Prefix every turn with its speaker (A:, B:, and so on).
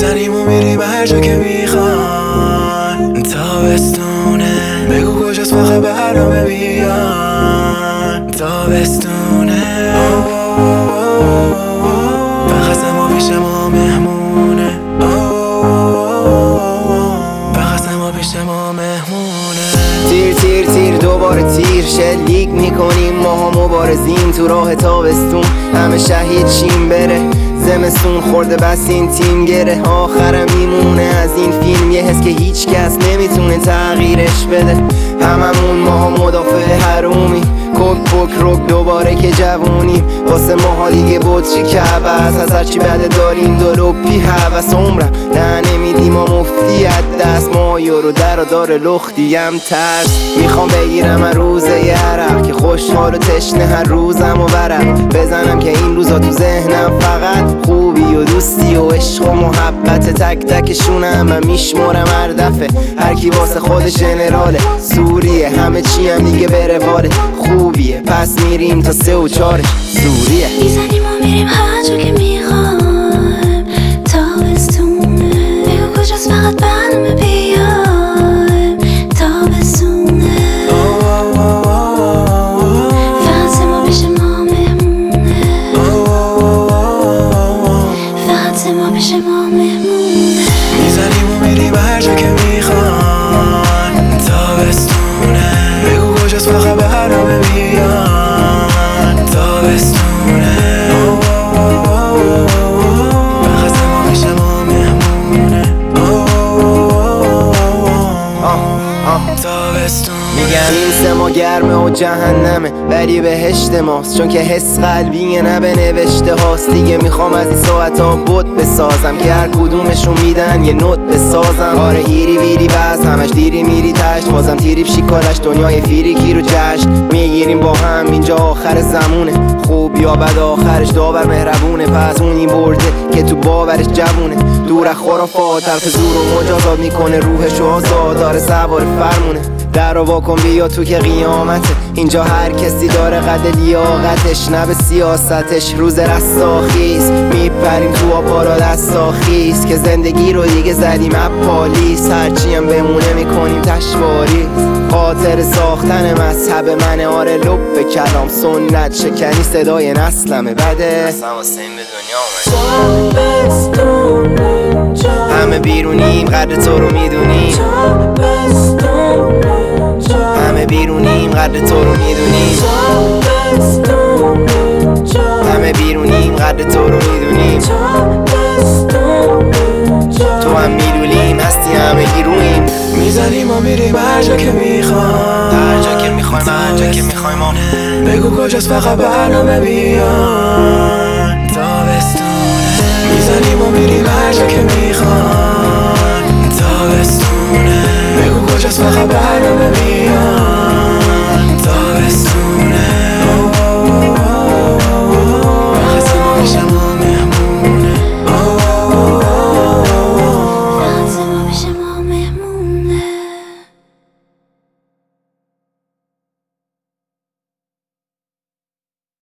A: میزنیم و میریم هر جا که میخوان. تابستونه بگو کجاست فقط برنامه بیان. تابستونه فقط ما پیش ما مهمونه. فقط ما پیش ما مهمونه.
B: تیر تیر تیر دوباره تیر شلیک میکنیم ماها مبارزین تو راه تابستون. همه شهید شیم بره زمستون خورده بس این تیم گره. آخرم میمونه از این فیلم یه حس که هیچ کس نمیتونه تغییرش بده. هممون ماها مدافع حرومی کوک پوک روک دوباره که جوونیم. واسه ماها دیگه بطری که عباس از هرچی بده داریم دلوپی حوث عمرم نه نمیدیم و مفتی دست. ما یورو در و دار لختیم ترس. میخوام بگیرم هر روزه یه عرق که خوشحال و تشنه هر روزم و ورق بزنم که این روزا تو ذهنم فقط خوبی و دوستی و عشق و محبت. تک تکشونم من میشمرم هر دفعه هر کی واسه خودش جنراله. سوریه همه چی هم دیگه به رواله. خوبیه پس میریم تا 3 و 4 سوریه.
C: میزنیم و میریم هر جا که میخوایم. تابستونه بگو کجاست فقط برنامه بیایم. تابستونه فقط ما پیش ما مهمونه. فقط ما پیش ما مهمونه.
A: میزنیم و میریم هر جا که میخوان. تابستونه بگو کجاست فقط برنامه بیان. تابستونه فقط ما پیش ما مهمونه. تابستونه
B: میگن این سما گرمه و جهنمه ولی بهشت ماست چون که حس قلبیه نه به نوشته هاست. دیگه میخوام از این ساعت ها بود بسازم که هر کدومشون میدن یه نوت بسازم. آره هیری ویری بس همش دیری میری تشت بازم تیری شیکارش دنیای فیریکی رو جشن میگیریم با هم. اینجا آخر زمونه خوب یا بد آخرش داور مهربونه. پس اون این برده که تو باورش جوونه دور از خرافات طرف زور و مجازات میکنه روحشو آزاد داره سوار فرمونه. در رو واکن بیا تو که قیامته اینجا هر کسی داره قد لیاقتش نه به سیاستش. روز رستاخیز میپریم تو آبارا دستاخیز که زندگی رو دیگه زدیم اپالیس. هرچی هم بمونه میکنیم تشواریز. خاطر ساختن مذهب من آره لب به کلام سنت شکنی صدای نسلمه بده. اصلا حسین به دنیا اومد. همه بیرونیم قدر تو رو میدونیم. همه بیرونیم قدر تو رو میدونیم. همه بیرونیم قدر تو رو میدونیم. تو هم میدونیم هستی همه گیرویم.
A: میزنیم و میریم هر جا که میخوایم.
B: هر جا که میخوایم هر جا که میخوایم.
A: بگو کجاست فقط برنامه بیان. تابستونه میزنیم و میریم هر جا که میخوایم. تابستونه بگو کجاست فقط برنامه بیان.